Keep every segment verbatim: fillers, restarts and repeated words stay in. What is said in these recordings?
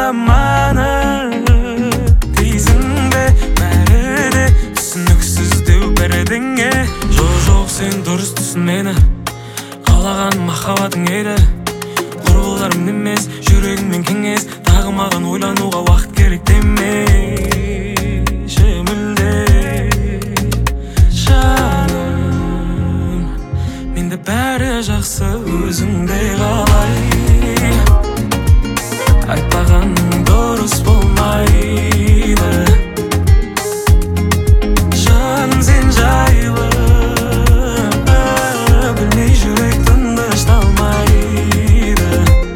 жаманы дейсің бе, бәрі де түсініксіздеу бәрідіңе. Жоқ жоқ сен дұрыс түсін мені, қалаған махаббатың еді. Құрбыларым емес, жүрегіңмен кеңес, тағы маған ойлануға уақыт керек демеші мүлде. Жаным, менде бәрі жақсы, өзіңдей қалай. Айтпағаның дұрыс болмайды. Жаным сен жайлы, білмей жүрек тынышталмайды.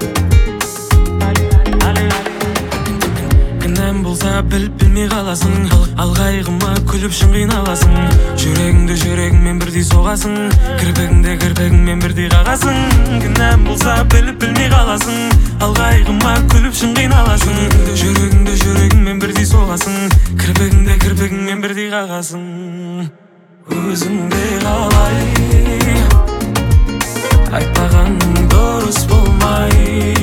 Кінәм болса біліп білмей қаласың, ал қайғыма күліп шын қиналасың. Жүрегіңді жүрегіңмен бірдей соғасың, кірпігіңді кірпігіңмен бірдей қағасың. Кінәм болса біліп білмей қаласың, ал қайғыма күліп шын қиналасың. Жүрегіңді жүрегіңмен бірдей соғасың, кірпігіңді кірпігіңмен бірдей қағасың. Өзіңдей қалай, айтпағаның дұрыс болмай.